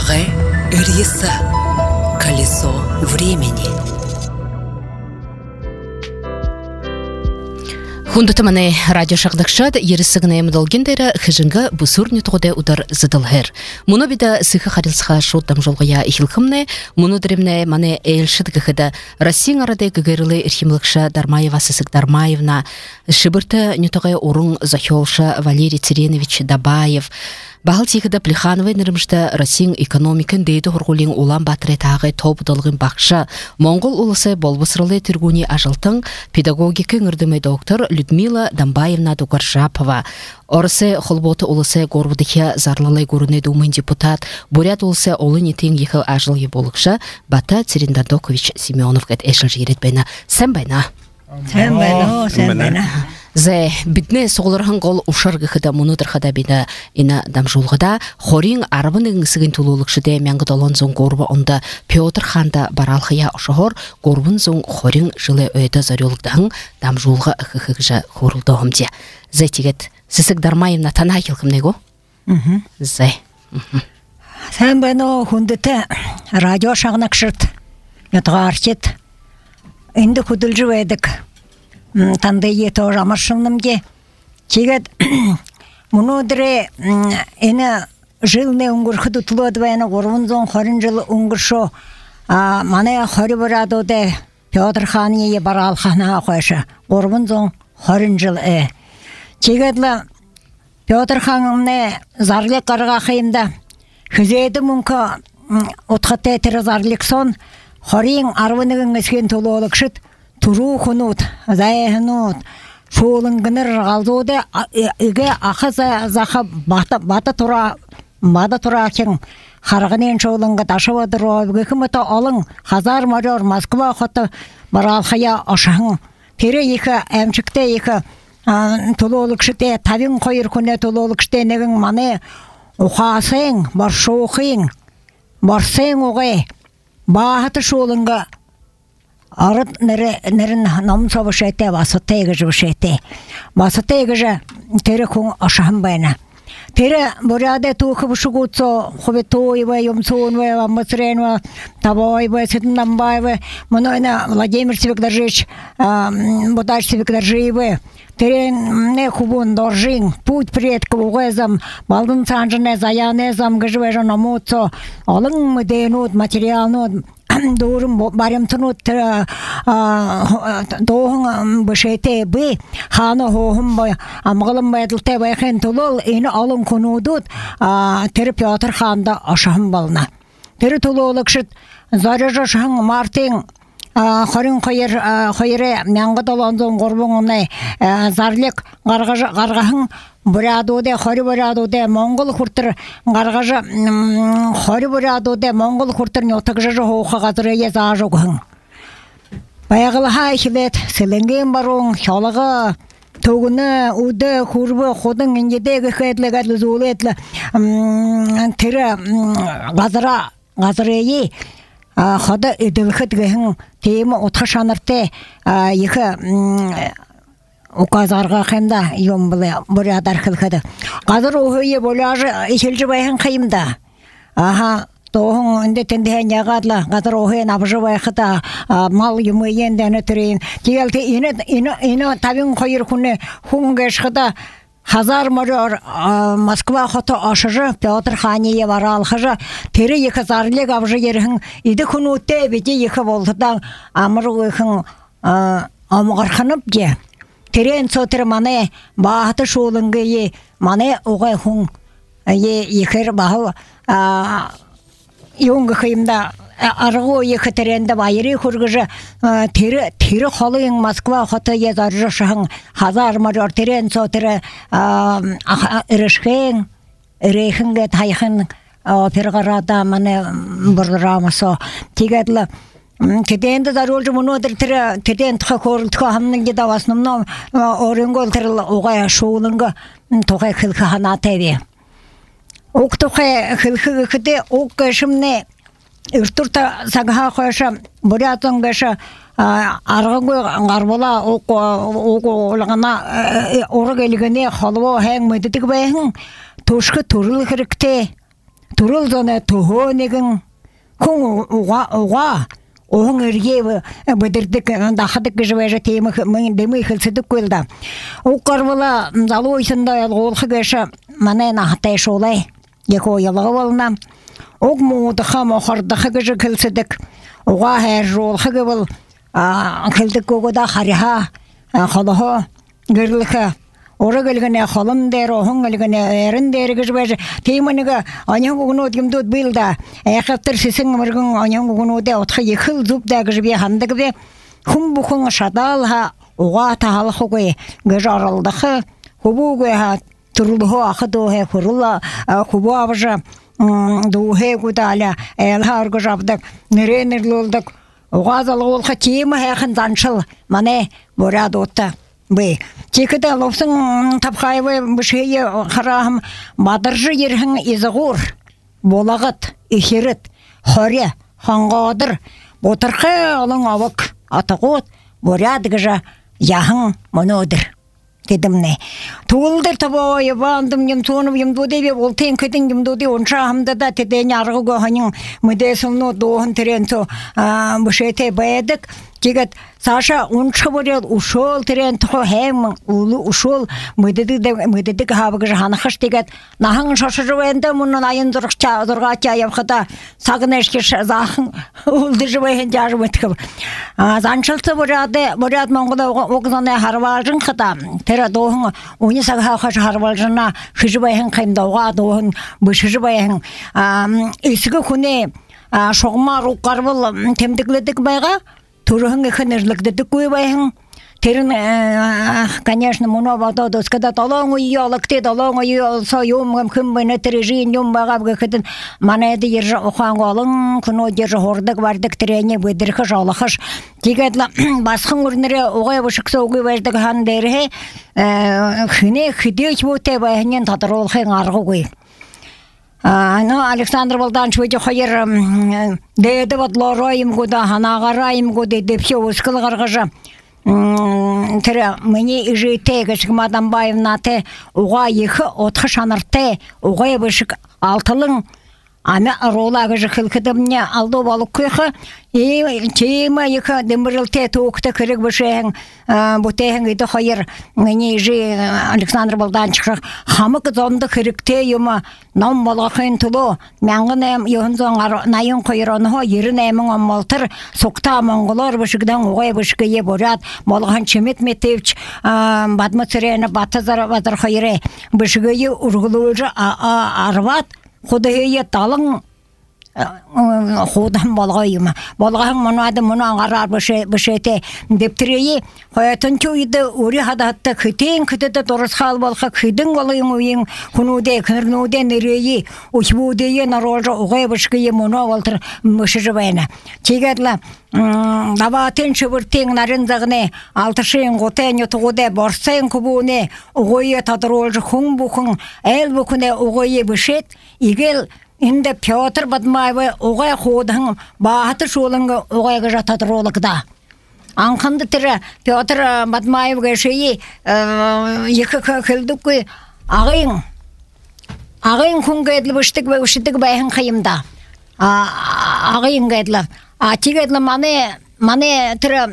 Лаге Ильиса. Колесо времени. Хундутамане радио шагдакшад ерисигне мдалгиндера хижинга бусурни тоде удар задалхер. Муно бида сыха харилсха шотам жолгая ихилхымне, муно дремне мане эльшит гыхыда Россия арады гыгырлы ирхимлыкша Дармаева сысык Дармаевна, шибырта нютогая урун захёлша Валерий Церенович Дабаев, Бағыл текіді Плехановай нырымышта Россия экономикын дейді ғырғылың улан батыры тағы топ-дылғын бақша. Моңғол улысы болбысырлы түргуні ажылтың педагогики ngırdымы доктор Людмила Дамбаевна Дугаржапова. Орысы холботы улысы горбудыхе зарлылай көріне думын депутат, бурят улысы олы нетен ехіл ажылы болықша Бата Церендардокович Семенов гэт эшіл жирет байна. Сән байна? Сән байна. Зе бидне соғылырған қол ұшарғы қыда мұнытыр қыда биді ина дамжулғыда хорин арбының сігін тулулықшыде мәңгі долон зоң горбы онда Петр ханда баралқыя ұшығыр горбын зоң хорин жылы өйді зарелықтағын дамжулғы ұқықжа хорылды омде. Зе тегет сісік Дармаевна тана келкімне го? Зе. Сән байна хүндіті радио шағына кшырт, ятыға арчет, енді күділжі өйдік. Тандайы тоже амаршынымге. Чегет мұнодыры әні жылны ұңғырқы тұтылуадывайны ғорвынзон хорын жылы ұңғыршо маны хоры бұрадуды Петр ханығы барал хана қойшы. Ғорвынзон хорын жылы. Чегетлі Петр ханымны зарлық қарыға қиымда хүзейді мүнкі ұтқытты әтірі зарлық сон хорын арвынығын өскен тұлуылық шыт Туру хунут, зайхнут, шолынгыныр ғалдуды үге ақы зақа бата тура кен қарғынен шолыңғы ташывадыр өгі кіміті олың Хазар Марьор Москва құты баралқая ашағын. Пері екі әмшікті екі тұлуылықшыте табин қойыр күні тұлуылықшыте негің маны ұқасың, баршоқың, барсың оғай, бағыты шолыңғы Арыт нерін намын собышайты, басытайғы жыбышайты. Басытайғы жа тері күн ашағын байна. Тері бұряды туқы бұшығуытсо, құбы тойвы, юмсуынвы, мысыренвы, табойвы, сетіндамбайвы, мұнойна Владимир Севекдаржич, Будач Севекдаржиевы. Тері не құбын доржың, путь предкі ұғызым, балдың санжыны, заянезым, гыжывы жанамутсо, алың мүдейнут, материалнут, Дурым барымтынут доғын бішейте бі, ханы хоғын бай, амғылым байдылты байқын тұлыл, ені алын күнудуд, тері Петр ханда ашағын балына. Тері тұлылық шыт, зары жашығын мартың, Хорин қойыры мәңгі доланзың ғорбыңынай зарлық ғарғағын бұрадуды, қори бұрадуды, Моңғол құртыр ғарғажы қори бұрадуды, Моңғол құртыр нетік жағы хоқы ғазыры ез ажығын. Баяғылыға екілет, сілінген баруң, шалығы, тоғыны, ұды, құрбы, қодың үндедегі қайтлы ғадлы зулы етлі тірі ғазыры Хада эдэлхэт гэхэн тема утха шанарте екі указарға хэнда юм былы бурядар хылхады. Қазір ойы боляжы ишелжі байхэн қайымда. Тоғын үнді тендеген яғадла, қазір ойын абжы байхыда мал юмы ендені түрейін. Тегелті ині табин қойыр күні хунгешхыда Хазар Марьор Москва хоты ашыжы Петр хание баралхыжы тері екі зарлық абжы еріхін иді күн өтті беде екі болдыдан амыр өйхін амығырқынып де терен сотыр маны бағыты шолыңғы е маны оғай хүн екір бағыл еуңгі қиымда арғы екі теренді байыры көргіжі тері қолың Москва хоты езаржы шығын Хазар Марьор терен сотыры үрішкен үрейхінге тайхын опергарада маны бұрдырамысо тегедлі Теденді заролжы мұнодыр тірі теден тұқа көрілтіға хамның деді асынымна орынғы өлтірілі оғай шуылыңғы тұқай қылқы хана тәбе. Оқ тұқай қылқы қыды оқ көшімне үртұрта сағыға қойшы бұрятын көші арғыңғы ғарбола оқ олғана орық елігіне қолуы әң мүдідік бәйін тұшқы тұрыл қырықте турул зоне тухонеген кун уга оң эрге бедердик дахадык жевеже темы мен демы хилсидик көлда укарвала залойсында олхы геша мане нахтай шолай яко ялга болна ог муудха мохардха геже хилсидик уга хер жолхы гебл хилдик гогода хариха халахо герлха ора гэлгэнэ холон дээр охон гэлгэнэ эрен дээр гэж байж тиймэнэг аньян гогнод юмдод билда яхаттэр сисэн мэргэн аньян гогнодэ отха ихэл зүбдэ гэж би хандаг бэ хүм бүхэн шадалха уга таалхугэ гэж аралдах хубугэ ха турлхо ахдоэ хурула хубавжа дуhe гудаля элхар гожабдаг нэрэнэрлүүлдэг уга залгуулха тима хайхан заншил мане борадота бе чекада ловсын тапхайвы бишее харахым мадаржы ерхин изгур болагат ихерет хоре хангадыр ботырхы алың авак атагот борядгыжа яхын монодыр дедимне туулдыр табой бандым нем тонум ем додебе болтен кедин ем доде онша хамда да теден аргы ханин мыдесымно дохан теренто бишете бедик Тигат Саша уншаборел ушол терен то хэм ушол мыдыдык хабыгы ханахаш тигат нахан шашырвенде мунун айын дургача явхата сагнешки захын улдыжвен жажмытып занчылты борад монголда огзане харважын хата тера доһын уни сага хаш харважына хижбайын каймдауга доһын бышыжбайын исиге хуне шогма рукарбыл темдикледик байга Турханга ханерлыкдык куйбайын терин конечно моновада доскада талоңу ялыкты талоңу ялса юмгам кымбыны тережин юмбага гыхтын манайды ержа охангалын куно держа хордык бардык трене быдырхы жалахыш тигатла басхын урнере огай бушыкса огай бардык хан дерhe хыне хидеч боте байнен татрол хэн аргы Александр Балданович выйдет хайер деде вот лораим года ханагараим года де все ускал гаргажа тера мне и жите гашк мадам Баевна те уга их отхы шанарте уга бышык алтылың ана рола гашк хилкедемне алды балык кыхы и тема их дембрилте токта керек бышең бутең иде хайер мне же Александр Балданович хамык зонды керекте юма нам балахын туло мянгынем йонзон найын койроно еринемин аммалтыр сокта монголор бышыгдан угай бышыгы борат балган чемет метевч бадмыцерена батазар бадар хайре бышыгы ургулужа арват худая талың ходам балгайма балгаһын монада монан гарар бышете дептереи хаятын чуйды ури хадатта хитен китете торыс хал балха хидин голыйын уйын хунуде кырнуде нереи учбуде нарожа угай бышкы моно валтыр мышыжбайна чигатла даватен чыбыртен нарын загне алтышын готен ютуде борсен кубуне угой тадролж хун бухун эл бухуне угой бышет игел Инде Петр Бадмаевы оғай ходаң баһаты шолыңғы оғайға жатадыролықда. Анқанды тірі Петр Бадмаевға шейі екі кілдік көй ағайын күнгі әділі бүштік бәйін қайымда. Ағайын әділі. Атиг әділі мане тірі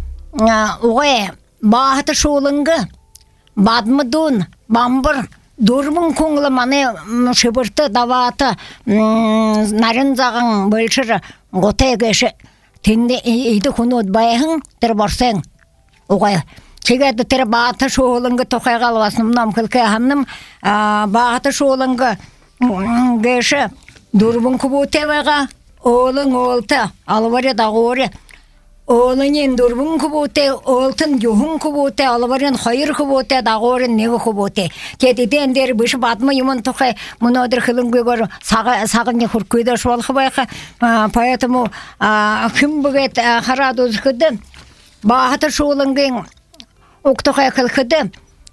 оғай баһаты шолыңғы бадмыдун бамбыр Дурмун коңлы мане шыбырты даваты нарын зағын бөлшір ғотай кеші тенде үйді күні өтбайың тір барсаң оғай чегеді тір баты шоғылыңғы тоқай қалуасынымнам күлкі ханным баты шоғылыңғы кеші дурмун күбөте байға олың олты алывары дағыры Олынен дурбун куботе, олтын юхун куботе, алабарен хайыр куботе, дағорын неғы куботе. Кетеден дер бүші батмы юмын тұқай, мұнадыр қылыңғы ғыр сағын не хүркүйді шуалқы байқа. Поэтому кім бүгет қарады өзгіді, бағыты шуылыңғын ұқтықай қылқыды,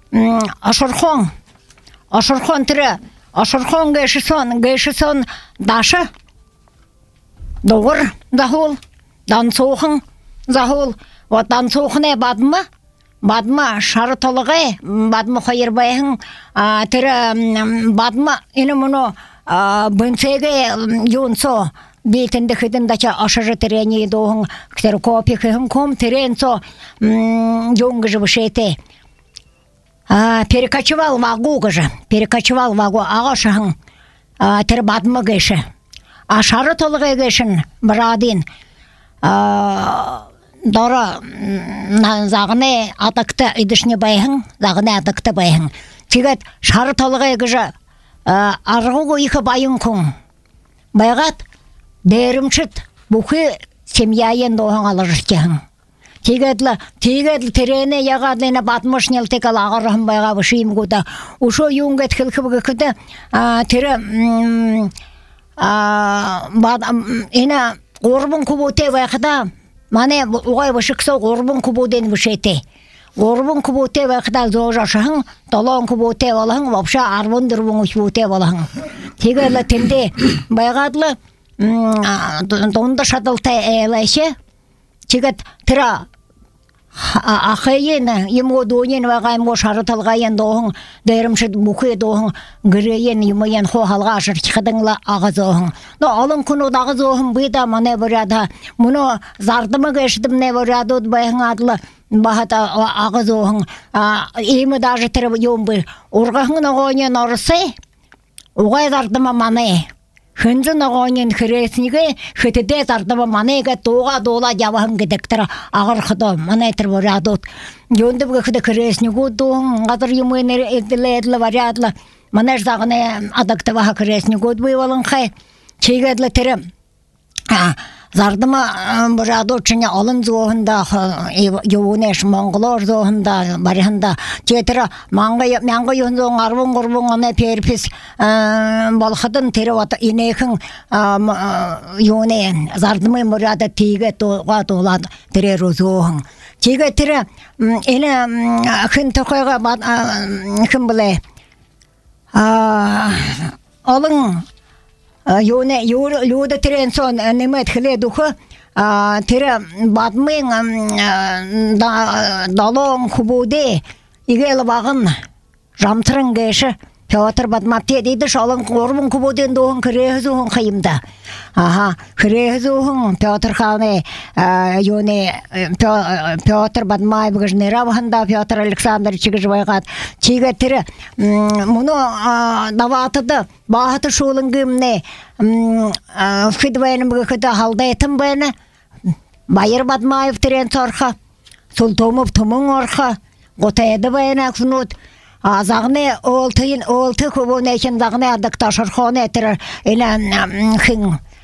ашырхон түрі, ашырхон гешісон дашы, доғыр дағыл, дансоқын, Захул, вот танцухне бадма шары толығы, бадма хайырбайын, тірі бадма, ині мұны бынцеге юнсо бейтенде хидендача ашажы терени доғын ксерокопи хым ком теренсо юнгыжы бышете. Перекочевал вагу гыжы, перекочевал вагу ағашығын тер бадмы гышы. Ашары толығы гышын бұрадин дора зағыны атақты идішіне байхын, зағыны атақты байхын. Тегет шары толығы гыжы арғуғы иқы байын күн. Байғат дәрімшіт бұқы семьяйын доғын алырышкеғын. Тегедлі терене яғадына батмыш нелтек алағырығын байға бұшыйым көді. Ушо юңгет қылқыбы күді тері ені орбын күбуте байқыда мане оғай бұшықса орбын күбуден бұшете. Орбын күбуте байқыда зоғжашығын, толон күбуте балығын, вапша арбын дұрбын үшбуте балығын. Тегедлі тінде байғадлы донды шадылты әйләші, тегет тіра ақайын, емо дойын вағайым о шары талғайын доғын, дәрімшіт бұқы доғын, гірейін, емейін хоғалға ашыр чықыдыңла ағыз оғын. Но алын күні ағыз оғын бұйда мане бұрады, мұны зардымы кәшідім не бұрады байын адылы бағыта ағыз оғын. Емі дажы тірі ем бұл. Орғағын оғайын орысы, оғай зардымы мане. Хынзын оғайын хіресінігі хытыде зардымы манеге тоға дола жавағын кедіктірі ағыр қыды манайтыр бұрадуд. Йонды бұғы қыды хіресінігі доғын, ғадыр емейін әділі варядлы. Манаш зағыны адакты ваға хіресінігі бұйвалын қай. Чейгедлі тірі зардымы бұрадуд чыне алын зоғында, еуінеш монғылар зоғында, барығында. Четірі мәңгі үйін зоғын арбын-ғырбын ғаны перпіс балқыдын тірі ваты инекін еуіне зардымы бұрады тейге тоға толады тірі розоғын. Тейге тірі әні күн тұқайға күн біле алың Юне юда теренсон немет хле духу тера бадмын далон кубуде игел багын жамтырын геше Петр бадмапте дейді шалын орбын кубуден доғын кірезуғын қиымда. Кірезуғын Петр ханы юне Петр бадмай бұғыш неравғында Петр Александрович байғат. Чиге тірі мұны даватыды бағыты шулын гімне фидвайны бұғы халдайтын бәйні Байыр бадмайып тірен сорха Султомып тұмың орха Ғотайды бәйні күнут Зағыны олты көбіне ешін зағыны адықта шырқоны әтірі әлі қың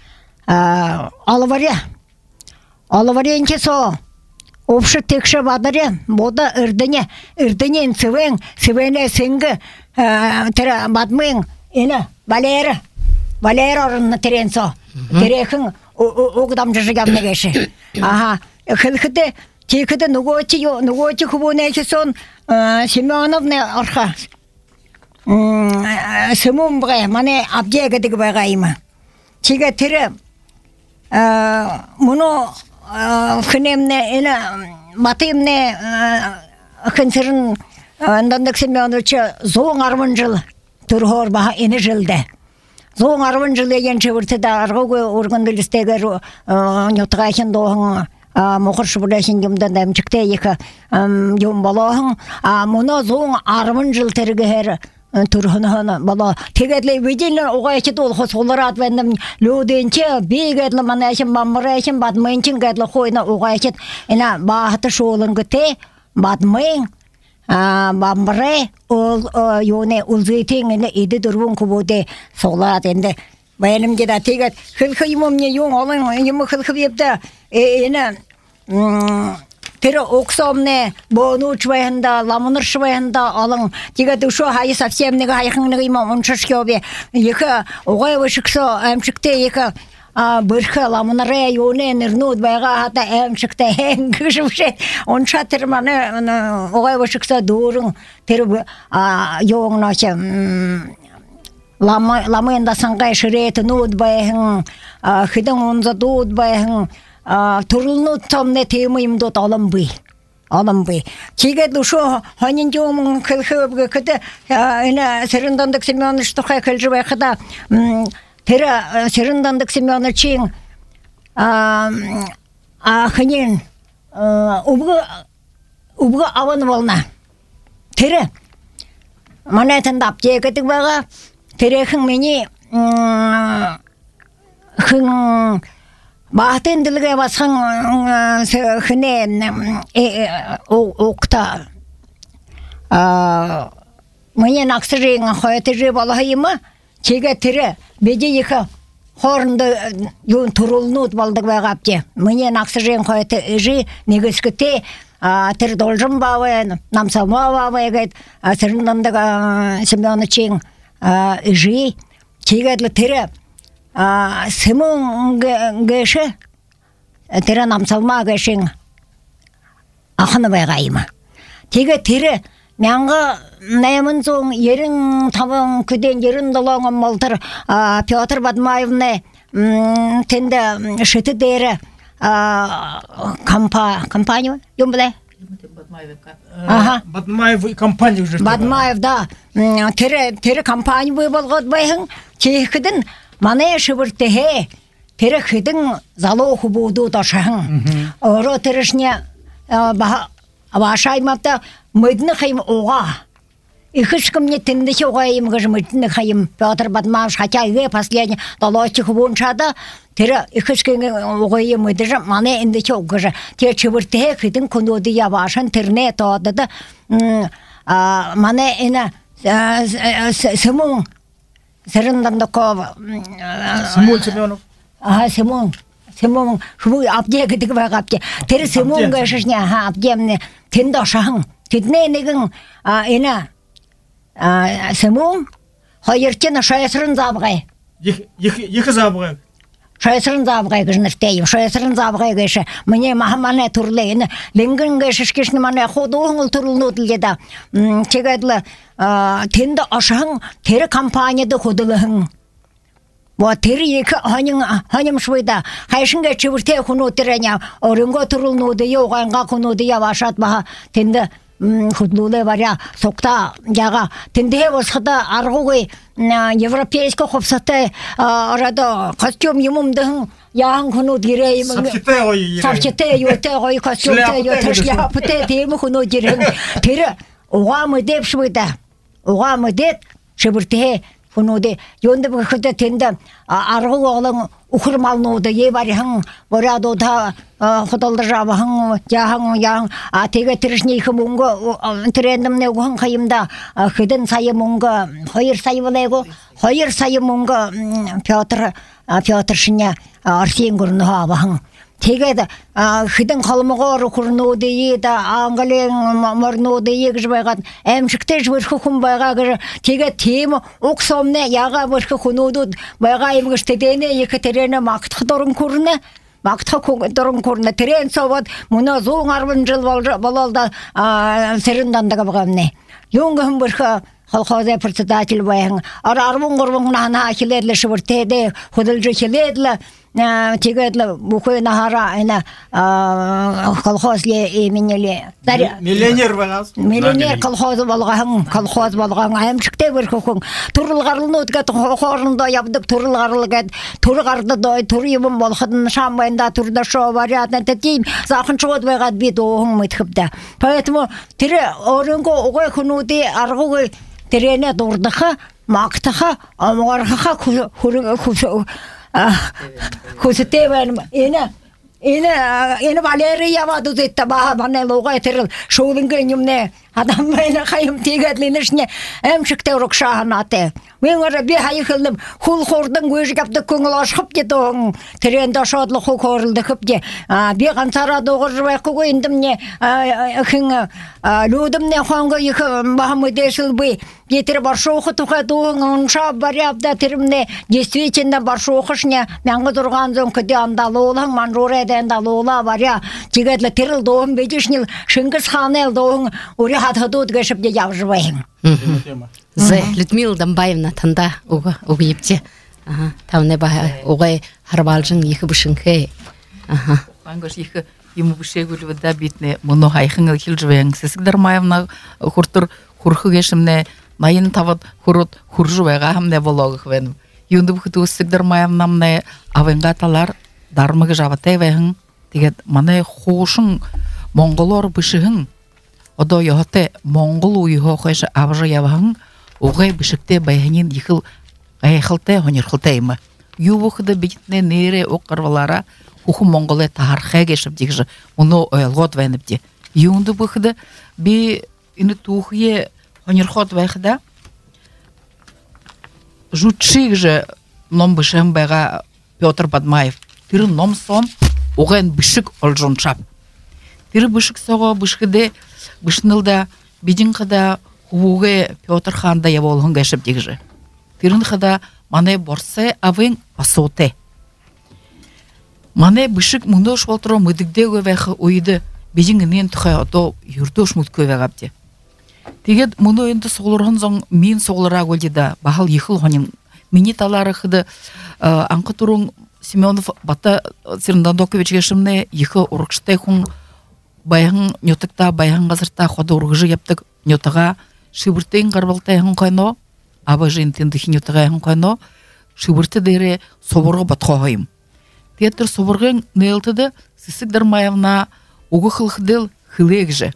алываре енке со опшы текші бадыры бода үрдінен сывене сіңгі тірі бадмың әлі балері орынны тірен со терекің оғдам жыжығамны кеші қылқыды Текіді нүготи күбуне кесон Семеновны орха. Сымым бұғай, мане абдегідігі байғайымы. Теге тірі мұны күнемне, батымне күнсірін Андандық Семеновича зоң арвын жыл тұрғыр баға ені жылды. Зоң арвын жыл еген чевірті да арғы орғындылыстегі нютығайын доғын Мұқыршы бұлайшын емден дәмчікте екі ем балағын. Мұны зоң арвын жыл тіргігер тұрғыны бала. Тегедлі бейділі оғайшы толқы солыр атвендім löденче бейгедлі манайшын бамырайшын бадмайынчын гедлі қойны оғайшы бағыты шолын күте бадмайын бамырай ол yoğune ulzeytin idi durgun kubude solat ende benim de tiget hılkıyım ne yoğun olan yımı hılkı yaptı ene Тері оксомне, бону чвайында, ламыныр чвайында алың. Тиге душу хайы совсемнеге хайхыңнеге има оншышке обе. Екі оғай вышықсо әмшікте екі бірхі ламыныры yoğune нырнуд байға хата әмшікте әңгішімше. Онша тірманы оғай вышықсо дұрың. Тері yoğun ашы. Ламында саңғай шыреті нуд байғың. Хыдың онза дуд байғың. Турулну томне темыйым дот алым бый. алам бы. Тиге душу ханин жомун кылхыбы кыты ина Серындандык Семенович тухай кылжыбай кыда тера Серындандык Семенович ханин убга аван волна. Тера манайтан дапте кытык бага терехин мени хын баатендилге басқан хыне окта мне наксырың хойты же балайма чеге тире беде ека хорынды юн турулнут балдык багапте мне наксырың хойты же негескете тир должен бавен намсама бавегет Серындандык Семенович жи чеге тире Сымың геше тері намсалма гешен ақыны байғайма. Теге тері мәңгі нәймін соң ерін табың күден ерін долаңын молтыр Петр Бадмаевны тенді шыты дәрі компания ем біле? Бадмаев компания уже. Бадмаев, да. Тері компания бой болғыд байың чейкідін Мане шыбыртехе, тері хыдың залоқы буду дашағын. Оро тірішне башаймапта мүдіні қайым оға. Ихышкымне тіндіше оғайым ғыжы мүдіні қайым. Петр Бадмаевич, хотя үйе последний далочық буыншады, тері ихышкымне оғайым мүдіжі, мане індіше оғыжы. Тері шыбыртехе хыдың күнуді ябашын тірне тоғдыды. Мане іні сымың Серындандык Симон Семенов. Симон хубуй апде кытык багапте. Тери Симон гашышне апдемне тендашаң. Тидне негин эна Симон хайырчена шайсырын забгай. Екі забгай. Шайсырын забгай гыжныртейм. Шайсырын забгай гышы. Мне махамане турлейны. Ленгин гышышкишны мане ходуңыл турулну диледа. Чегадлы тенді ашаң тері компанияды ходылығың. Вот тері екі ханим швыда. Хайшынға чывырте құну тірене. Орынға турулнуды, еуғанға құнуды явашат баға. Тенді худлулы варя сокта яга тенде восхада аргугы европейский хопсаты арада костюм юмумдың яң хуну дире сапчете йоте гой костюмте йоте шляпте тему хуну дире тере угамы деп швыда угамы деп шыбырте хуну де йонды бөхөтө тенде аргу оглың ухырмалнуды ебарың борядо да ходалды жабаң яң теге тиришне хымунго трендимне уган кайымда хыдын сайымунго хайыр сайыбылего хайыр сайымунго Петр шине арсен гурну хабаң теге хыдын калмыгор курнуды еда аңгален морнуды егжбайган эмшикте жбырхы хумбайга теге тем оксомне яга бырхы хунуду байга имгыштедене екатерина мактхдорун курне мактхдорун курне терен соват муна зоң арбын жыл болалда Серындандык багамне юнгым бырхы колхоза председатель байың арбын гурбун нана хиледле шыбыртеде худылжы хиледле тегедле бухой нахара ина колхозле именеле миллионер багас миллионер колхозы болган колхоз болган эмчикте бир хукун турулгарлыны өткөт хорунда ябдык турулгарлыгы тургарды дой турыбым болгон шамбайында турда шо вариантны тетим захын чогот байгат бит оң мытхыпта поэтому тире орунго огой хунуди аргугы тирене дурдыха мактаха амгарха Кусетевен ина Валерия ваду зетта баха бане логай терил шоулинген юмне адам мене хайым тегетлинишне эмшикте рукшаханате мен ора би хайхылым хул хордың көжі капты көңіл ашқып кетің теренда шадлы хул хорылды кыпте би қансара доғыржыбай қойындымне хың людымне ханға екі бахамы десіл бі Етір баршоқы тұқадуың ұнша барябда терімне действительно баршоқышне мәңгі тұрған зон күде андалы олың манжуреде андалы ола баря тегетлі теріл доғын бедішнел шыңғыз ханел доғын ұре хатхадуд гешіп де явжыбайын. Людмила Дамбаевна танда уғы епте. Тавне ба оғай харбалжың екі бұшыңқы. Ангош екі ему бушегуль вода битне моно хайхын хилжвен сесгдар маевна хуртур хурхугешмне найын тават хурут хуржуега хамне вологых вен юнду бухту сесгдар маевнамне авенгаталар дармыгы жаватевен тигет мане хошун монголор бишигин одо йохте монгол уйхо хойш авжа яван огай бишикте байханин ихил гайхалте хонирхалтайма юбухда битне нере окарвалара хуху монголе тархе гешип дигже уну ойлгот венипти юнду бухда би ины тухе хонирхот вайхда жутшигже ном бишем бага Петр Бадмаев тир ном сон оган бишик олжончап тир бишик сого бишкиде бишнылда бидин када хуге Петр ханда яволгон гешип дигже тирин када мане борсе авен пасоте мане бишик мундош волтро мыдыгдеге вех уйды бидингинен тхай ото юрдош муткөве гапти тигет муну энди соглоргон зон мен соглора голдида бахал ихил хонин мини талары хыды анкы турун Семенов бата Сирндандокович гешимне ихи урукштай хун баян нютыкта баян газырта ходы ургыжы яптык нютыга шибыртейн гарбалтай хун койно аба жинтинди нютыга хун койно шибырты дере соборго батхойм театр соборгын нелтыды сисигдар маявна угы хылхдыл хылегже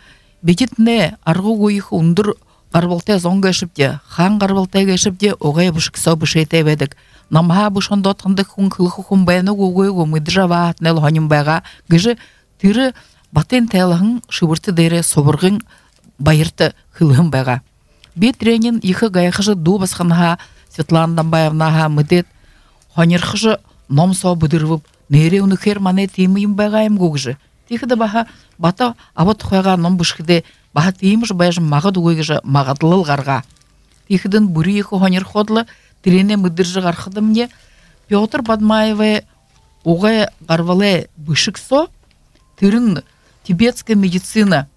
бекитне аргы гойх ундур гарбалтай зонга шипте хан гарбалтай гешипте огай бушк собышете ведик намха бушондот хындык хун хылхы хун баяны гойго мыдрава атнел хоним бага гыжы тиры батен телхын шибырты дере соборгын байырты хылхын бага бит тренин ихы гайхыжы дубасханха Светлана Дамбаевнаха мыдет хонирхыжы номсо будырвып нере унухер мане тимим багаем гугжы тихда баха бата абат хойга ном бушкиде баха тимиш баяж магад уйгжы магадлыл гарга тихдин бури ихы хонир ходлы тирене мыдыржы гархыдымне Петр Бадмаеве угай гарвале бышыксо тирин тибетская медицина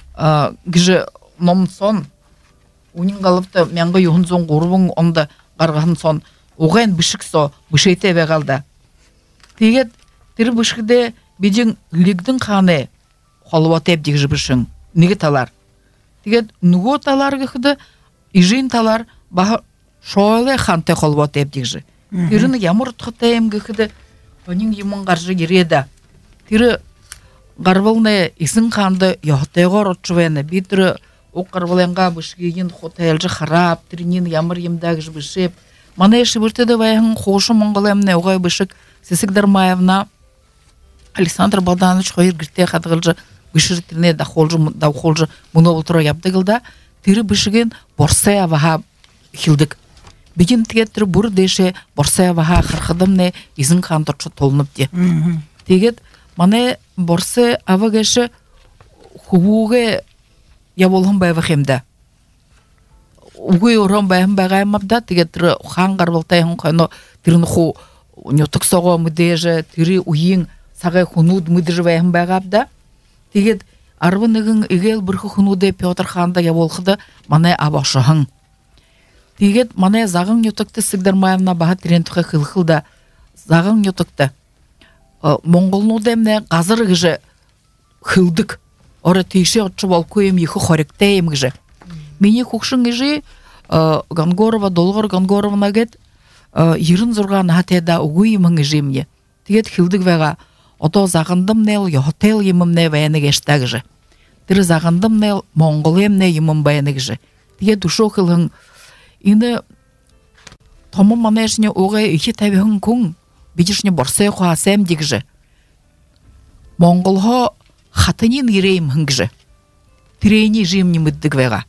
гжы номсон унин галыпты мянга юхунзон гурбун онда гарган сон угайн бышыксо бышейте вегалда тигет тир бышкиде бидин лигдин ханы холватеп дигжи бышын неге талар тигет нуго талар гыхды ижин талар ба шойле ханте холватеп дигжи тирин ямур тхтем гыхды онин юмон гаржы гиреда тир гарвалне исин ханды яхтегор отчвене битр окарваленга бышгин хотелжы харап тринин ямар емдагж бышеп мане шибыртыды вайын хошу монголемне огай бышык сесигдар маевна Александр Богданович хойыр гирте хадгылжы бышыртине да холжы муно ултро яптыгылда тири бышыгин борсая ваха хилдик бигин тигеттир бур деше борсая ваха хархадымне изин хандырчы толнупти тигет мане борсе авагеше хуге я болған байва хемда угой орон байым багаймабда тигетр хан гарбалтай хун кайно тирин ху нютык сого мыдеже тири уйин сагай хунуд мыдеже байым багабда тигет арвыныгын игел бирху хунуде Петр ханда я болхыды мане абашыхын тигет мане загын нютыкты сигдар маевна бага тирен тухай хылхылда загын нютыкты монголну демне газыр гыжы хылдык ора тише отчу волкуем иху хоректеем гже мини хукшын гже Гангорова долгор Гангорова нагет ерин зурган хатеда угуйым гже мне тигет хилдик вега ото загындым нел хотел йымымне ваяны гештаг гже тир загындым нел монголемне йымым баяны гже тигет душо хылын ины тому манешне огай ихи табихын кун бидишне борсей хуасем дигже монголхо хатынин ерейм хынгжы тирейни жимни мыддыгвега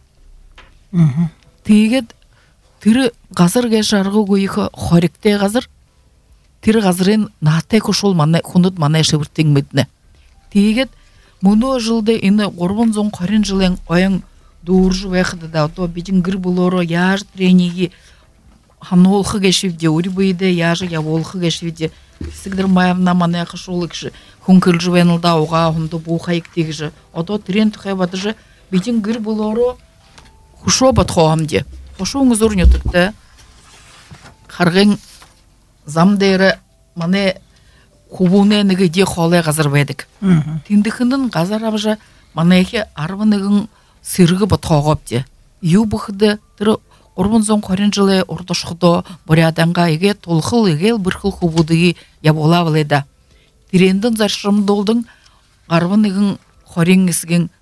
тигет тиры газыр гешаргы гойхы хоректе газыр тиры газырын нате кошол мане хунут мане шыбыртың мыдны тигет муну жылды ины горбун зон корин жылен оян дууржу вехды да то бидин гыр булоро яж трениги ханолхы гешивде урбыйде яжы я волхы гешивде сигдер маевна мане хашулыкшы хункыл жвенылда ога хунду бухайк тигжи ото трен тухайбатыжы бидин гыр булоро хушо батхоамде хошуң зурню тыкты харгын замдere мане хубуне неге де холе газар бедик. Тиндихинин газар абжа манайхи арванығын сырғы батқоғап де. Ю бұхыды тірі Орбун зон хорин жылы ордошхудо боряданга еге толхыл егел бірхыл хубудығы ябола валеда. Тирендін заршырым долдың арванығын хорин ісген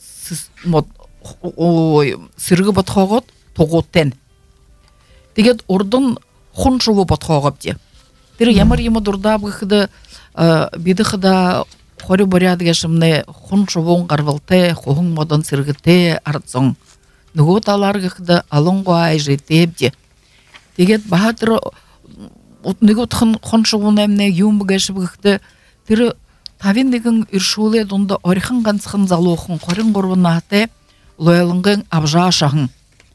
сырғы батқоғат тоғоттен. Дегет ордын хун шубу батқоғап де. Тірі ямар ема дұрда бұхыды бидіхыда хори борядыға шымны хун шубуын қарвалты, хоғын модан сырғыты артзон. Нүгу таларғықты алыңғай жетепде. Дегет бағатыры нүгу тұқын шубуын әміне юн бұғашы бұғықты тірі тавиндігін үршуле дұнды орихын ғансықын залуқын қорын қорбын аты лоялыңғын абжа ашағын.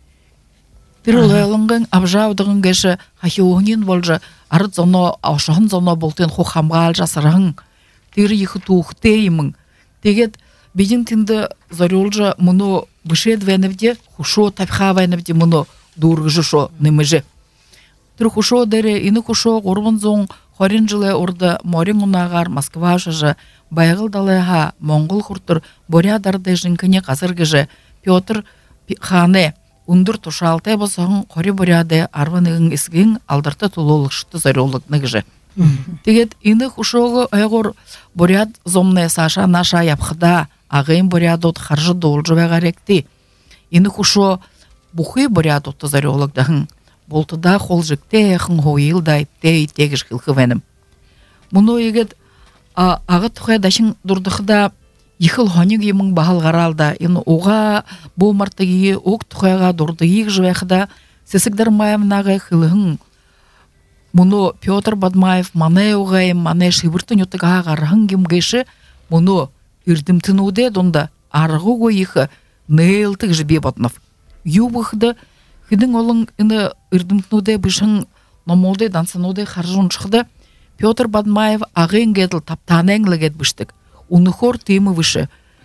Тірі лоялыңғын абжа ұдығын кәші хахиуғын болжы арыт зоно, ашағын зоно болтен хоқамға алжасырағын. Тірі ехі туғыте емін. Дегет бейін тінді зорюлжы мұны бішед вәнівде, хушо табха вәнівде мұны дұрғыжы шо немежі. Тірі хушо дәрі, іні хушо ғорбын зоң хорин жылы орды морин ұнағар Москва жыжы, байғыл далайға Моңғол құртыр борядарды жынкіне қазыргыжы Петр ханы ұндыр тұшалтай босағын қори боряды арванығын ісігін алдырты тұлылықшыты зорюлық нығыжы. Тегет іні хушоғы айғыр боряд зомны саша наша япқыда ағайын борядот қаржы должы вәғаректі. Іні хушо бұхы борядотты зорюлықдағын. Болтыда қол жікте әқін хойылдай тегіш қылқы вәнім. Мұны егет ағы тұқай дашын дұрдықыда ехіл хоник емің бағыл ғаралда. Іні оға бұл мартығығы оқ тұқайға дұрдығық жывәқыда сесікдір майымнағы қылығын. Мұны Петр Бадмаев мане оғайым, мане шыбыртын өттіға ғарғын кемгеші мұны үрдімтін өде донда арғы ойықы нәйлтік жібе батнов. Ю бұқыды Хидин олың іні үрдімтінуде бішін номолды дансынуде қаржын шықты, Петр Бадмаев ағын геділ таптаны әңлігет біштік. Уны хор теймі віші.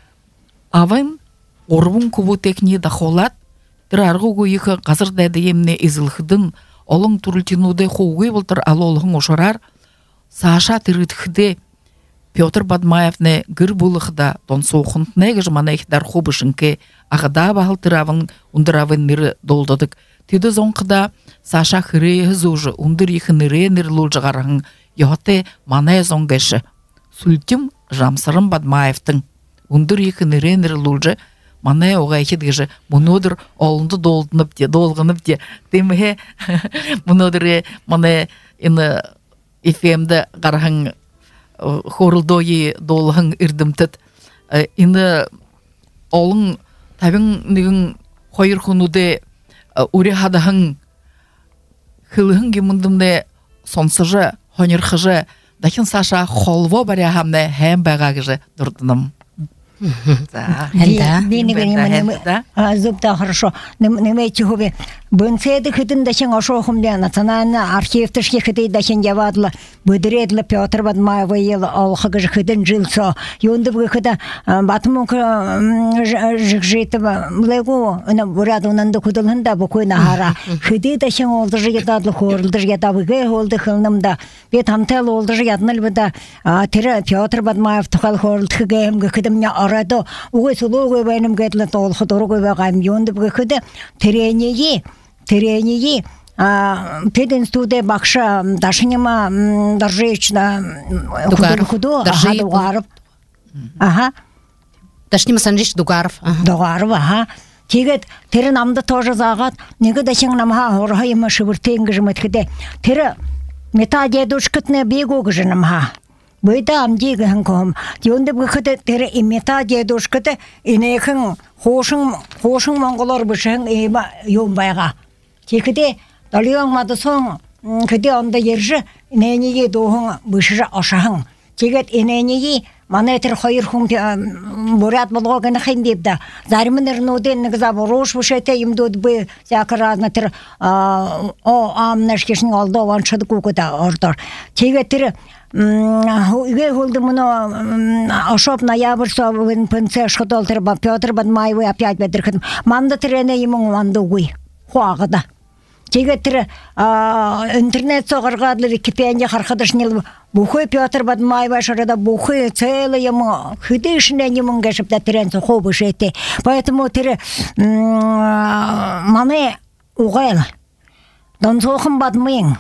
Авын орбун кубу текні дахолат, тір арғы гойықы қазыр дәді емне езілхідін, олың түрілтінуде хоуғый болтыр алолығын ошарар, саша тірітхіде Петр Бадмаевне гір бұлықыда дон соқынтыне ғыжманайхдар хобышынке ағыда бағыл тыравын ұндыравын нірі долдадық. Теді зонқыда Саша хірей ғызужы ұндыр ехі нірей нірлул жағарағын еғаты манай зонгайшы. Сүлтім жамсырым Бадмаевтың. Ұндыр ехі нірей нірлул жы манай оға ехедгіжі мұнодыр олынды долдынып де, долғынып де. Демге мұнодыр манай іні эфемді қарағын хорылдойы долғын үрдімтіт. Іні олың табын нүгін қойыр құнуды ұре хадағын хылығын кеміндімді сонсыжы, хонырқыжы, дәкін Саша холво баря хамны хәм бағағыжы дұрдыным. Зубда хорошо. Немейте хубе. Бөнседі күтін дәшен ашоқымды национальный архивтішке күтей дәшен явадылы. Бүдіреділі Петр Бадмаева елі алқығыжы күтін жылсо. Йонды бұғы күті батымын жүк жейті бұлайғы бұрады онанды күділінді бұқойна хара. Күтей дәшен олды жегетадлы қорылды жегетабығы олды қылнымда. Бет амтел олды жегетініл бұда тірі Петр Бадмаев тұқал қорылды көгемгі күдімне арады. Уғай сұлуғы бәйнім кәділі толқы дұрғы бағайым. Йонды бұғы күті Терении пединстуде бакша дашынема даржечна Дугаров. Ага. Дашынема Санжич Дугаров. Дугаров, ага. Тегет тері намды тоже зағат. Неге дашын намға орғайыма шыбыртен гіжіметкіде. Тері мета дедушкітне бегу гіжінімға. Бұйда амдегі хынком. Дионды бұқыды тері имета дедушкіді инекін хошың монғолар бұшың ема йон байға. Текіде далион мады соң кіде онда ержі иненеге доғын бұшыры ашағын. Тегет иненеге манайтыр қойыр хүн бұрат болғаны қын депді. Зарымын ұрнуды негіза бұруш бұшайты емдуд бұй зәкі разына тір амнаш кешінің алды оғаншыды көкіді ордыр. Тегет тірі Үге hulды мұны ашоп ноябрь совын пынце шқытол Петр Бадмаевы опять бәдіркідім. Манды тірені емің манды ұғый. Хуағыда. Тегеттер интернет соғырғадлы Википедия харқадышнел бухой Петр Бадмаева шарада бухой целый ему хыдышне ему гашып да терен сохо бышете. Поэтому тире мане угел. Дон сохым бадмын.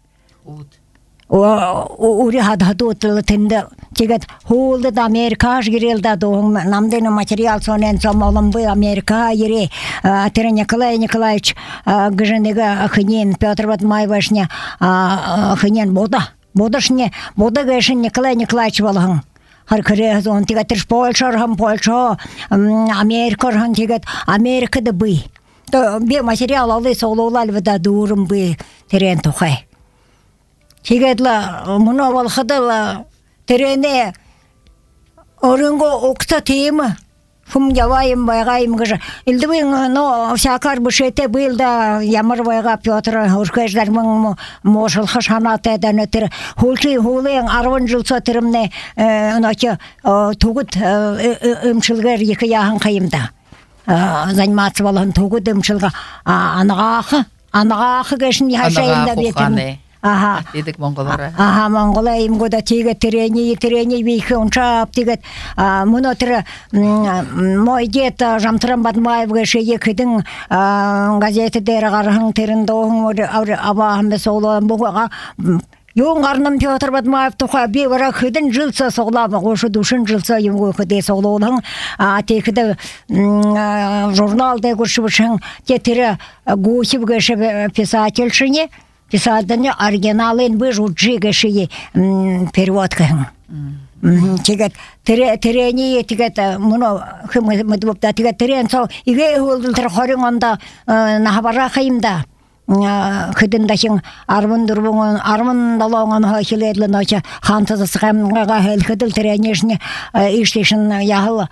Ури хадхату тенде тегет холды да Америка жирелда доң намден материал сонен сомолым бы Америка ере Терен Николай Николаевич гженега хынен Петр Бадмаевашня хынен бодашне бода гешен Николай Николаевич болған har kare zon tiga ter Polsha ham Polsha Amerika han tiga Amerika da бы то бе материал алды соглолал да дурым бы терен тухай Тигетла муно волхадала терене орынго окта тема фум яваем байгайым гыжа илдибин но всякар бушете билда ямар байга Петр уркаждар мон мошыл хашанате данетер хулчи хулен 10 жылса теремне ноча тугут имчилгер екі яхан кайымда заниматься болған тугут имчилга анагахы гешин яшайында бетин Ага. Дедік монголары. Ага, монголайым года тиге терени вейхи ончап тигет. Муно тірі мой дед Жамтырам Бадмаев геше екідің газеті дәрі қарғың терінді оғың абағын бес олуын бұғыға Yoğun karnım Piotr Badmaev tuha bir vara kıdın jılsa soğlama koşu duşun jılsa yumgu kıdı soğluğun tekide jurnalda koşuşun getire гусев геше писательшине писательне оригиналын бы жуджи геше переводка тигет терени тигет муно хымыдыпта тигет терен со иге холдылтыр хорыңонда нахабара хайымда Кыдындахин армын дурбуңын армын далоңын хиледле ноча хантазы сыгамга хелхедил теренешне иштешин яхыл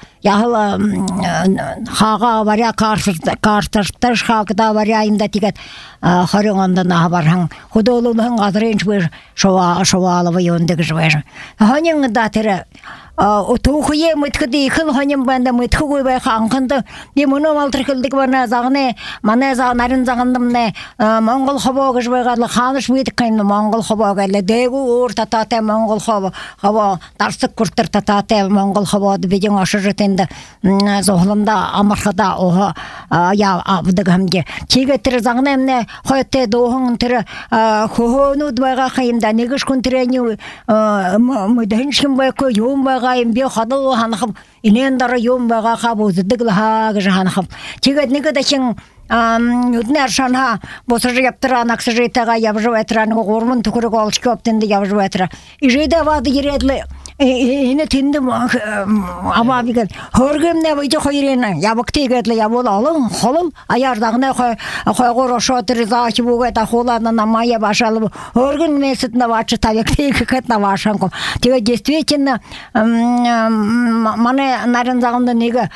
хага варя карташ хагда варяйында тигет хорыңонда нахабархан худолуңын гадренч бир шоваловы йондык жвеш ханын да тере Отухуе мыткыды хыл ханем банда мытхугуй бай ханкынды демуну малтыркылдык бана загыне мана загнарын загындымне монгол хобо гыжбайгалы ханыш бит кайны монгол хобо гале дегу ур татате монгол хобо дарсык куртыр татате монгол хобо бидин ашырытында зоглымда амархада ого я абдыгамге чигетир загнемне хойте доғын тиры хохону двайга кайында негиш күнтирени мыдыншым байко юм байга бе хадыл ханхым инендара юм байга хабуздыгла хагжанхым чигет негедешин Юднер шанха босажы яптыра наксыжытага явжыветран гормун түкүрүк алышкоптенди явжыветра ижеде вады ередле ине тиндим ама биген хоргемне выйти хойрена ябыктыгетле ябол алын холул аярдагына хойгор ошотыр заки бугата холана намая башалып хорген месетне вачы тавек кетна вашанком тега действительно мане нарын загында неге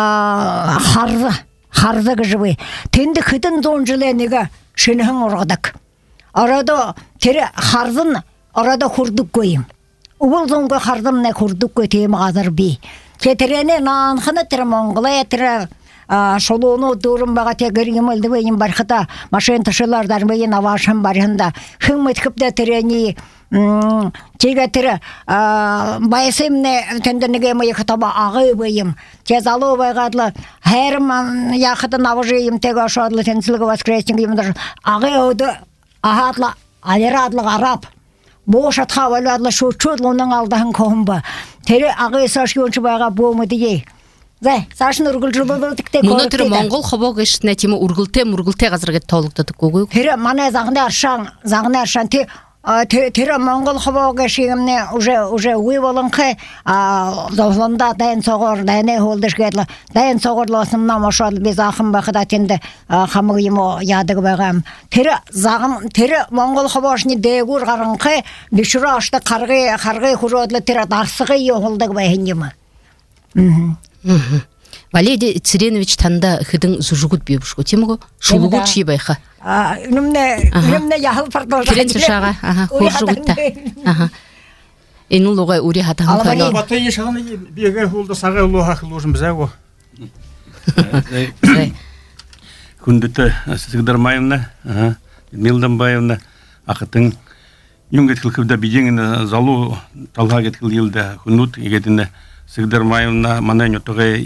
Харза гыжвы. Тенді хытын зонжылы неге шынхын ұрғадық. Арада тере харзын арада құрдық көйім. Уыл зонғы харзын не құрдық көтейім ғазыр бей. Кетерене нанхыны тірі Монголая тірі шолуыны дұрым баға тегіргім өлді бейін барқыта машин тышылардар бейін авашын барында. Хым өткіпті тірені Тига тиры байсымне тенденеге мой хатаба агы быйым. Тезалу байгадлы херман яхытын авыжыйым тега шадлы тенсилге воскресенье юмдар агы оды ахатла алирадлы араб. Бошат хаваладлы шу чудлының алдahın комба. Тере агы сашкончу байга бому дие. Зэ сашны ургулжулды тикте кор. Муну тиры монгол хобог эшне тиме ургулте газырга толуктатып когой. Тере мане загны аршан те Тера монгол хобога шигемне уже уйволынхы зовланда дайын соғыр дайыне холдыш кетлі дайын соғырласымна машал без ахым бақыда тенді хамы ему ядығы бағам тера монгол хобошны дегур қарынқы бішіра ашты қарғы хужодлы тера дарсығы еғылдығы байын ема Валерий Цыренович танда хыдың зужугут бебушку темго шулугут шибайха Немне яхыл продолжать. Керенцы шага, хуржугутта. Инулуга ури хатахан кано. Бата ешаганы беге холда сага улуха хылужым бизаго. Күндүтө сызгыдармайымна. Милданбаевна ақытың юнгет кылкыбда бидеңіне залу талға кеткіл елді хүнут егетіне Сыгдармаевна мана нютуге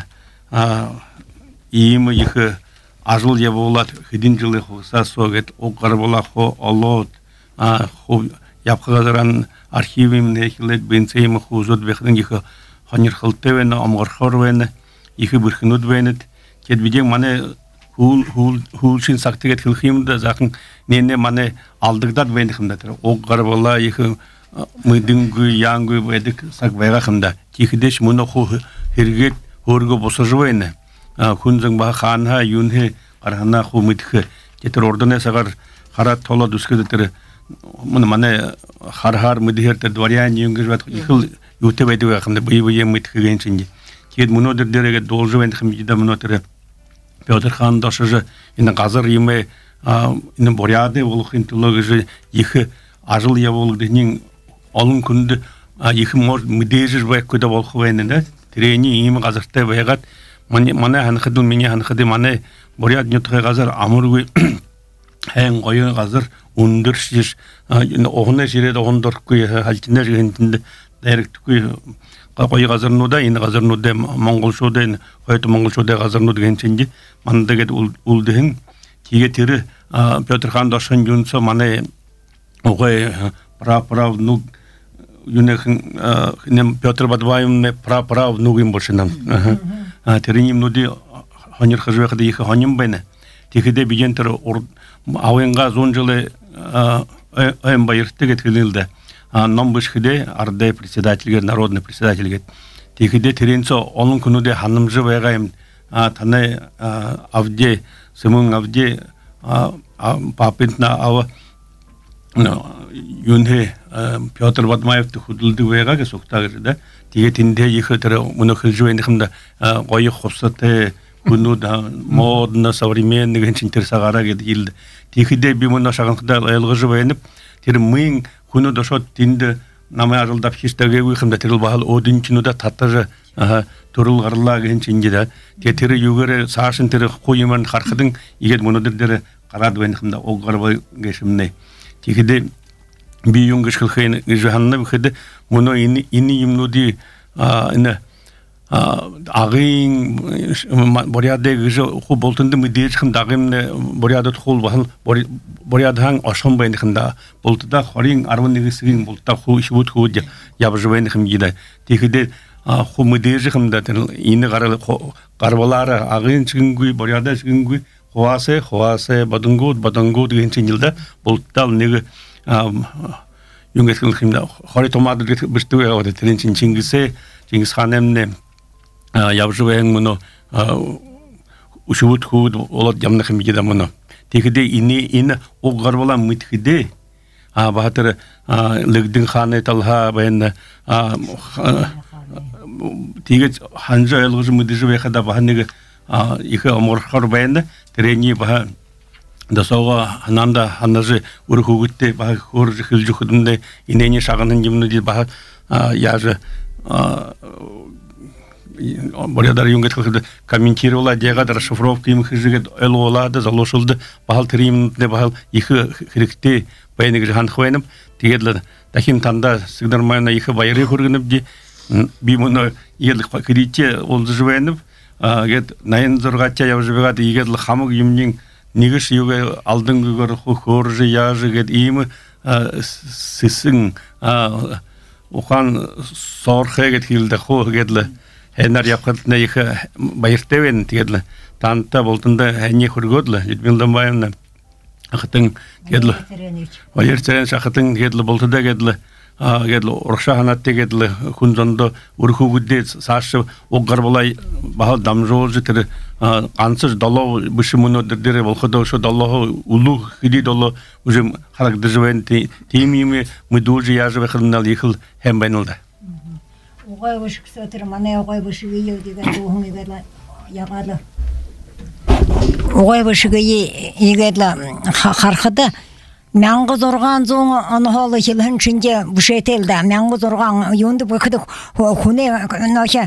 иімі екі ажыл я болат хидин жылы хуса согет оқар бола хо олот хо япқазаран архивимне хилет бенсеймі хузут бехден екі ханир хылтевені амғархорвені екі бүрхінут венет кет бидең мане хулшин сактыгет хилхимда закын нене мане алдыгдат вендихимдатыр оқар бола екі мыдынгы янгы бедик сак байгахымда тихидеш муно ху хиргет хорго босожвайны күнзің ба ханха юнхе қархана ху мытхы кетер ордане сагар харат тола дускедетер муны мане хархар мыдхертер дворян юнгырват ихыл юте беди вахымда быйбые мытхы генчинди кет муно дердереге должвен химдида муно тере Петр хан дашыжы ины газыр име ины боряды волхин тулыгы ихы ажыл я волгдынин алын күнді екі мүдежір бәк көді болқывайны да трени име газырты байгат мана ханхыдыл мене ханхыды мана боряд нютхай газыр амургы хэн қойы газыр ундыр шиш оғына жереді оғындыр көй халтинер жегентінде дәрікті көй қойы газырнуда ины газырнуда монғолшуда қойты монғолшуда газырнуда генченде мандагет улдыхын тиге тері Петр хан дашын юнса мана оғай праправнуг юнехин Петр Бадваевне праправнугим большинам тереним нуди ханир хажвехде их ханим бене тихиде бигентер авенга зонжеле эм байыртыгет хилилде номбышхиде ардай председательге народный председательге тихиде теренсо onun күнүде ханымжы байгайым тане авде сымын авде папинтна ава юнхе Петр Бадмаевты худылды вайга соқтагыр да тигетинде ихтер муну хилжуендихимда гойы хопсаты күнү да модно современный генчинтер сагара гет ил тигиде би муну шагында элгыжы вайнып тир мын күнү да шот тинде намай ажылдап хиштеге уйхимда тирил бахал одинчинуда татажы турулгарла генчинде да тетири югере сашын тири койыман хархыдын игет муну дердере карад вайнихимда оггарбай гешимне тигиде би юнгыш хылхайн жаhanna бихде муну ини имнуди ина агын боряде гыжы ху болтунды мыдеж хым дагымне боряда хул бахал борядаң ашон байнихында болтуда хорин арвын гысыгын болта ху ишбут ху ябжыбайны хым гида тигиде ху мыдеж хымда ини карбалары агын чыгынгуй боряда чыгынгуй хуасе бадынгут деген чынылда болтал неге юнгеткен химда хори томады бистуе оде тренчин Чингис ханемне ябжывен муно ушут худ олот ямна химгида муно тегиде ини оггарбала мытхиде бахатыр легдин ханы талха бен тиге ханжа элгыжы мыдыжы хада баханеге ихе аморхар бен трени баха дасауга хананда ханажы урхугутте баха хоржы хилжухудунде инене шагынын жимнуди баха яжы борядар юнгет кылды комментировала дега расшифровка им хижигет элолады залошылды бахал 3 минутне бахал ихе хирикте байнеге хан хвайным тигедле тахим танда Сыгдармаевна ихе байры хургынып ди бимуно ел кредите ол жывайнып гет найын зоргача явжыбыга дигедле хамык юмнин нигиш юге алдынгы хоржы яжы гет имы сисин ухан сорхегет хилде хо гедле Хенар япкатна ихе байыртевен тигедле танта болтунда хәне хургодле Милданбаевна ахтың гедле Валерий шахтың гедле болтуда гедле уршаханат тегедле хунзондо урхугудде сашы оггарбалай бахал дамжолжы тер ансыз дало бышымуно дердере болходо шо дало улу хиди дало уже харагдыжвен тимими мыдужы яжы хылнал ихыл хем байнылда Огай бышык сөтер мана огай бышыгы ел деген духун игедла ягады. Огай бышыгы игедла хархада Мяңғы зорған зоң анығалы хилхын чинде бушетелді. Мяңғы зорған юнды бұқыды хуне нөше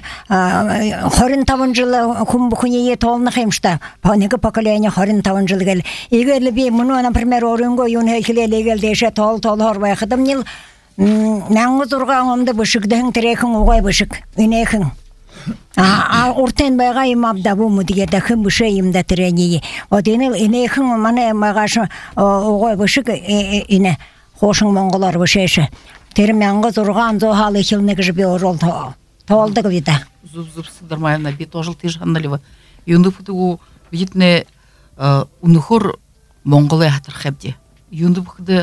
49 жылы күн бұқынее толны қемшті. Панығы поколение 49 жылы кел. Егерлі бей мұны, например, орынғы юн хекілелі келдеше тол орбай қыдым нел. Мяңғы зорған омды бұшықдың тірекін оғай бұшық, үнекін. Ортен байға имабда бұл мұдігерді кім бұшы имда тіренейі. Оденел инейхін маны мағашы оғай бұшық ине қошың монғолар бұшеші. Терім яңғы зұрған зо халы хилнік жібе орол тоалдығы бида. Зуб сыдырмайына бет ожыл тежғанналева. Юнды бұтығу бетіне ұнықыр монғолай атыр қәбде. Юнды бұқыды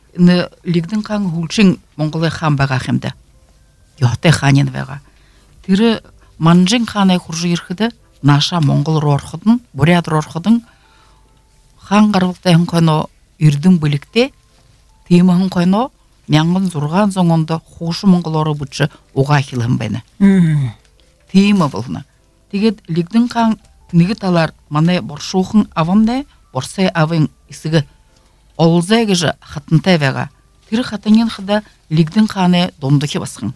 лигдің қан хулчың монғолай хан баға қемді. Йоқтай ханен баға. Тірі манжин ханай хуржы ирхиді, наша монғол рорхыдың, бурят рорхыдың, хан қарылықтайын қойно үрдің білікте, тейміғын қойно, мяңғын зұрған зоңында хошы монғол оры бұтшы оға хилым бәні. Теймі бұлғына. Тегет лигдің қан нігіт алар маны боршуқын авамдай, борсай авын ісігі. Олзай кежі хатынтай вәға. Тірі хатынен қыда лигдің қаны дондықы басқын.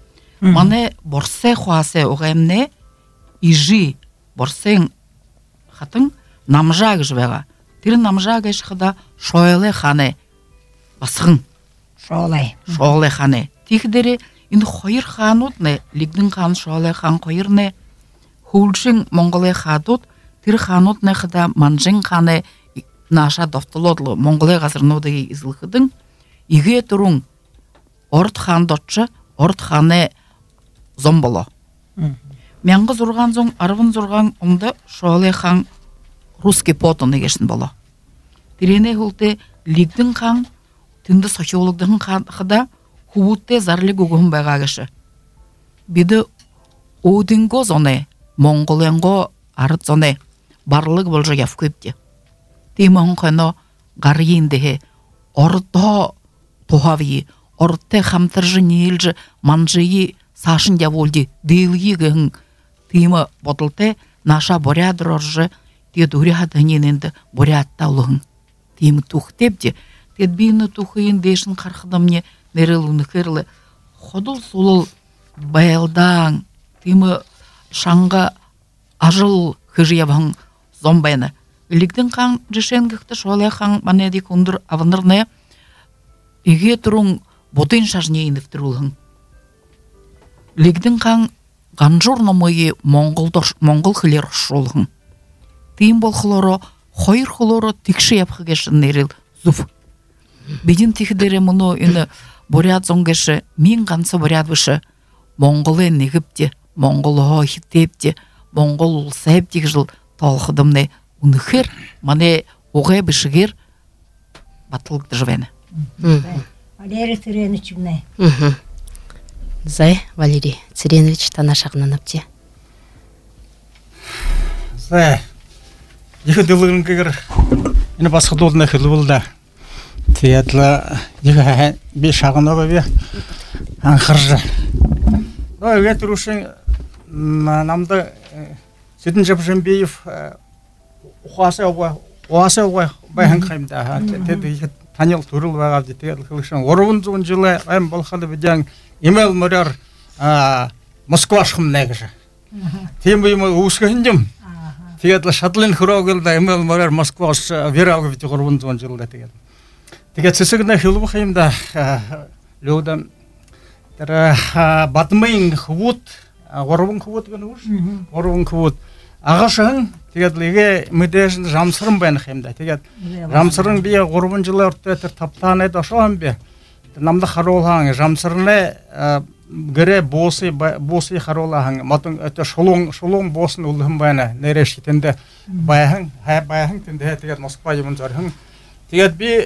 Мане борсай хуасе оғайымне ижи борсайын хатын намжаг жвега. Тир намжаг ешхада шойле хане басғын. Шойле хане. Тихдери ин хойыр ханут не лигдин хан шойле хан хойыр не хулшин монголе хадут тир ханут не хада манжин хане наша дофтолодлы монголе газырнудagi изылхыдың иге турун орт хан дотчы орт хане зомболо. Мяңғы зұрған зоң, арвын зұрған омда шоғалай хан русский потон егешін боло. Тирене хулте лигдің хан, тінді сохиологдың қада хубутте зарлы гугуын байға кеші. Биді одинго зоне, монголенго арыт зоне, барлық болжа яф көпте. Теймағын қайно ғарейіндеге, орто тухави, орте хамтыржы нейлжі, манжыйы Сашын яволди дейлги гын тыйма ботылте наша борядыр оржы тед урядынененді борядта улығын. Тыймы тухтепде, тед бейіні тухайын дейшін қарқыдамне нерел унықырлы. Ходыл солыл байылдаң, тыймы шаңға ажыл хыжы явын зомбайны. Илігдің қан жешенгіқті шолай қан манеди күндір авынырны иге тұрың ботын шажне инівтір улығын. Лигдің қан ғанжорны мойы моңғол хілер ұшылығын. Тейін бол хылоры, хойыр хылоры тікші япқы кешін нерел зуф. Бедін тихідері мұны үні боряд зоңгеші, мен ғансы боряд выші, моңғолы негіпте, моңғолы хиттепте, моңғол ұлсайыптек жыл талқыдымны ұнықыр, мане оғай бішігер батылықты жывені. Валерий Цыренович үмне. Зай, Валерий Цыренович, тана шағынан апте. Зай, ехі дылығын кегір, ені басқы долдың әкілі болды. Теятлы, ехі бе шағын оға бе, аңқыржы. Өге тұрушын, намды Сетін Жапжан Беев ұқасы оғай байхан қаймда. Теді ехі танел тұрыл бағавды. Теятлы қылышын. Орывын зуын жылы айым болқады біден Имел моряр Москва шхымнегже. Тем бы ему ускандим. Тегатлы шатлын хурогылда имел моряр Москва верауга вити горбун зон жылда тегат. Тегат сесегна хилбу хайымда людам тара батмын хвут горбун хвут гынуш. Горбун хвут. Агашын тегатлыге мүдешін жамсырын бән хайымда. Тегат жамсырын бия горбун жылы орта таптаны да шоам бе. Намда харолхаң жамсырны гыре босы харолхаң матың өтө шолоң босын улхым байна нерешитенде баяхың тенде тегет Москва юмун зархың тегет би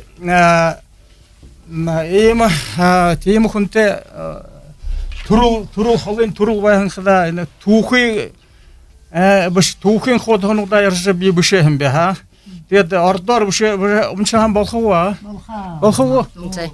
эйм хунте турул холын турул баяхың сада тухы биш тухын ходхонугда яржы би бишехим бе ха тегет ордор бише умчахан болхуа Зай.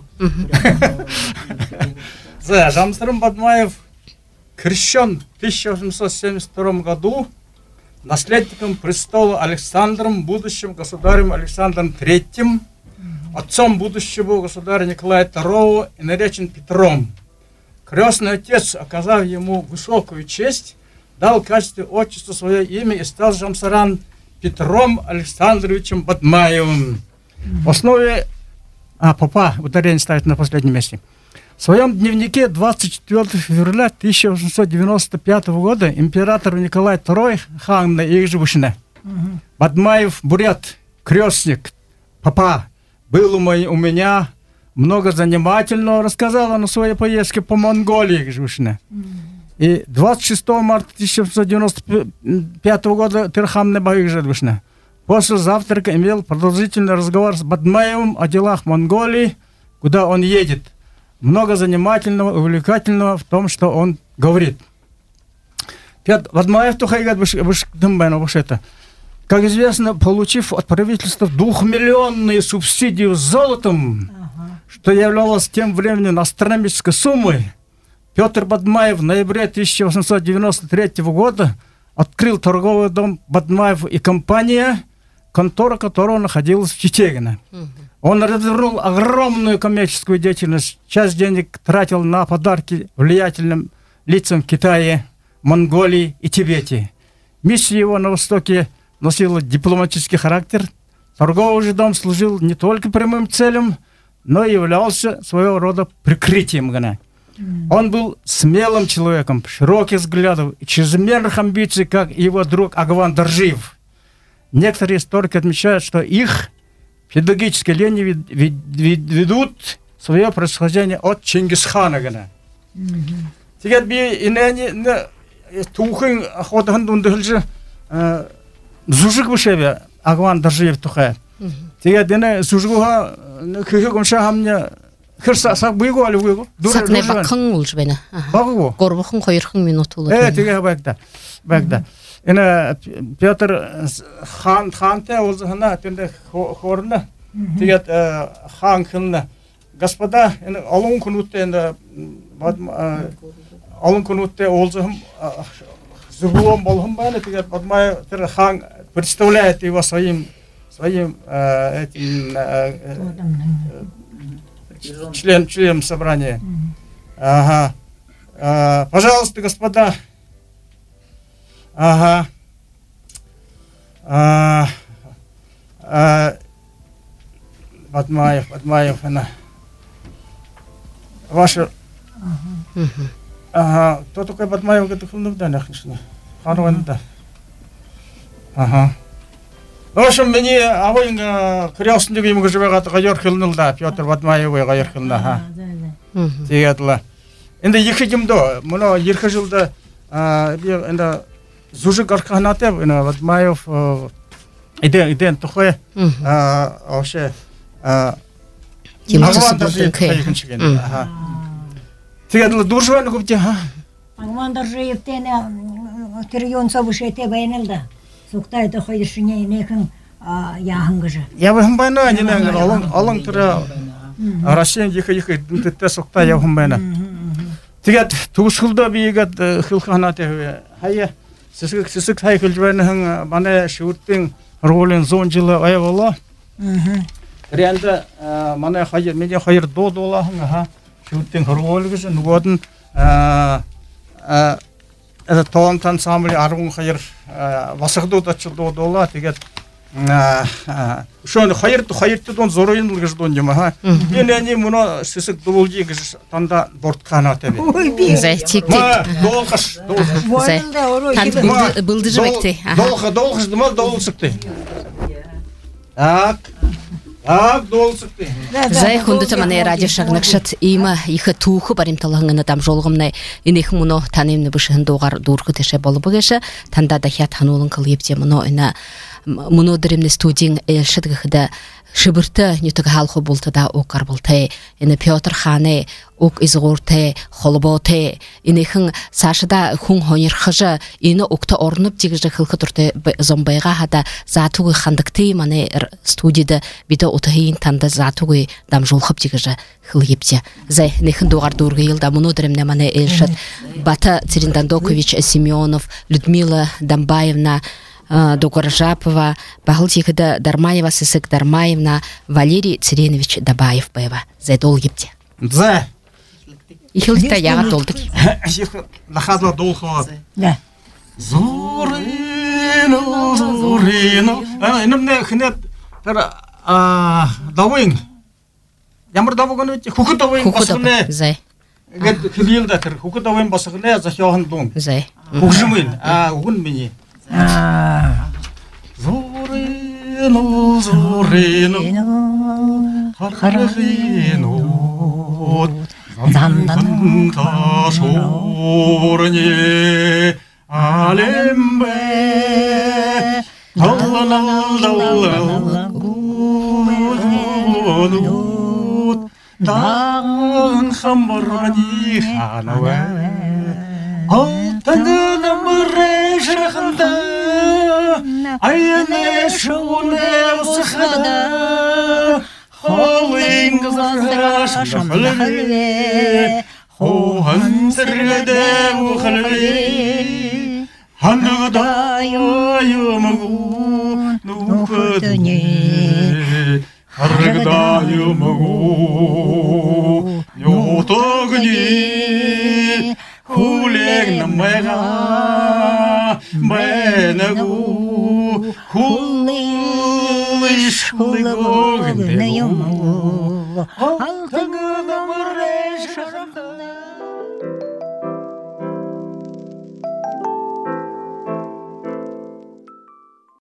Жамсырын Бадмаев крещен в 1872 году наследником престола Александром, будущим государем Александром III. отцом будущего государя Николая II и наречен Петром. Крестный отец, оказав ему высокую честь, дал в качестве отчества свое имя и стал Жамсаран Петром Александровичем Бадмаевым. В основе... папа, ударение ставит на последнем месте. В своем дневнике 24 февраля 1895 года император Николай II хан на их живущина. Бадмаев, бурят, крестник, папа, был у меня много занимательного, рассказал он о своей поездке по Монголии живущина. И 26 марта 1895 года Тирхам на боих живущина. После завтрака имел продолжительный разговор с Бадмаевым о делах Монголии, куда он едет. Много занимательного и увлекательного в том, что он говорит. Бадмаев как известно, получив от правительства 2-миллионные субсидии золотом, что являлось тем временем астрономической суммой, Петр Бадмаев в ноябре 1893 года открыл торговый дом Бадмаев и компания, контора которого находилась в Читегино. Он развернул огромную коммерческую деятельность, часть денег тратил на подарки влиятельным лицам в Китае, Монголии и Тибете. Миссия его на Востоке носила дипломатический характер. Торговый же дом служил не только прямым целям, но и являлся своего рода прикрытием. Он был смелым человеком, широких взглядов и чрезмерных амбиций, как и его друг Агван Доржиев. Некоторые историки отмечают, что их педагогические линии ведут свое происхождение от Чингисхана. Теперь тухын ходхан дундылжы зужик бушеве Агван Доржиев тухай. Теперь дене зужуга көхөгüm шахамня хырсасак буйго али буйго. Сакне бакын улжбена. Багу. Горбухын койырхын минут улу. Теперь багда. Ина Петр ханте олзахана тенде хорна. Теперь хан кылна. Господа, алун кунутте алун кунутте олзахым зугулом болхым байна. Теперь Бадмаев хан представляет его своим этим членом собрания. Ага. Пожалуйста, господа. Ага. Бадмаев, она. Ваша. Ага. Кто такой Бадмаев? Ага. В общем, мне авойнга крестник ему живет гайорхилнул да, Петр Бадмаев гайорхилна. Ага. Тиятла. Инде ехидимдо, муно ерхажилда инде зужик арканате Бадмаев иден тухой вообще Агван Доржиев кайхынчыген. Ага. Тиятла дуржван губте. Агван Доржиев тене тирьон собушете байнелда. Суктайда хойшине некин яхынгыжы. Я бы хмбайна не алың тура Россия ехи дунтетте сукта я хмбайна. Тигат тушулда бигат хилханате хая сисик хайхылжбайна мане шуртин ролен зонжила аявала. Ренда мане хайр медиа хайр дола ха шуртин ролгыс нугодын это тоонтан самли аргун хайр васагдууд очилдуу доола тэгээд шон хайрт дон зороин гэж дон юм ха энэ муно сисэг дуулжи гэж танда бортканаатай би Зайтик. доолгаш Былдыжбекте. доолгаш дма доолсыкты доолсыкты Зай хундута мане радио шагнакшат има иха туху барим талангана там жолгомнай инех муно танимны бышын доғар дургы теше болу бгеша танда дахят ханулын кылыпте муно ина муно дремне студийн элшидгыхда шибырта нютуг халхо бултада окар бултай ина Петр хане ок изгорте холботе инехэн сашда хүн хонирхжа ина окта орнуп жигжэ хылхы турте зомбайга хада затугы хандыкты мане студияда биде отаһин танда затугы дамжулхып жигжэ хылыпте зай нехэн дугар дургы йылда муно дремне мане элшат Бата Циринданdokovich Семенов Людмила Дамбаевна Докоржапова, Бахыл текіді Дармаева Сысык Дармаевна, Валерий Церенович Дабаев бэва. Зайдол епте. Зе. Ихилта яға толдық. Нахазла долхо. Да. Зорино, зорино. Инымне хинет давын. Ямар давыгын өте? Хукы давын басығыне. Зай. Хилилда тыр. Хукы давын басығыне захиоған дұн. Зай. Хукжымын. Хукын мені. Зорино, зорино. Харахино. Зандан ташорне алембе дан хамбарани ханава алтыны мыры шахында айне шуне усхада холин гзашахале хохан сырде ухале хандыда юмагу нухтне харгда юмагу нютогни хулег намега менагу хулиш хулегогне юмагу алтыны мыры